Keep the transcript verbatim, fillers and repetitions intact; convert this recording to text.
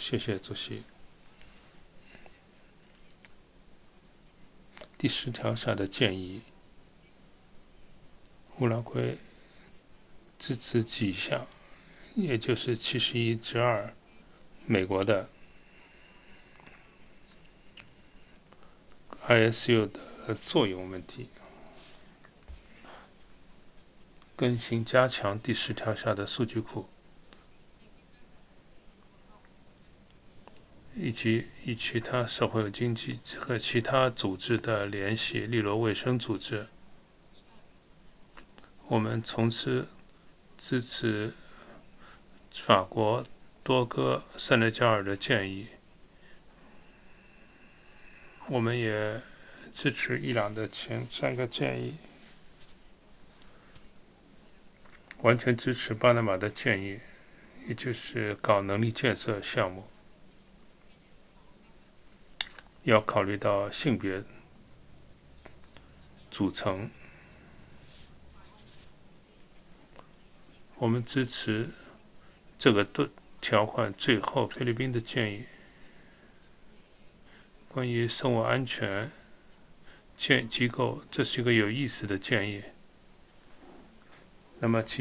谢谢主席。第十条下的建议，乌拉圭支持几项，也就是七十一之二，美国的 I S U 的作用问题，更新加强第十条下的数据库，以及与其他社会经济和其他组织的联系，例如卫生组织。我们从此支持法国多哥塞内加尔的建议，我们也支持伊朗的前三个建议，完全支持巴拿马的建议，也就是搞能力建设项目，要考虑到性别组成。我们支持这个条款最后菲律宾的建议，关于生物安全建机构，这是一个有意思的建议。那么其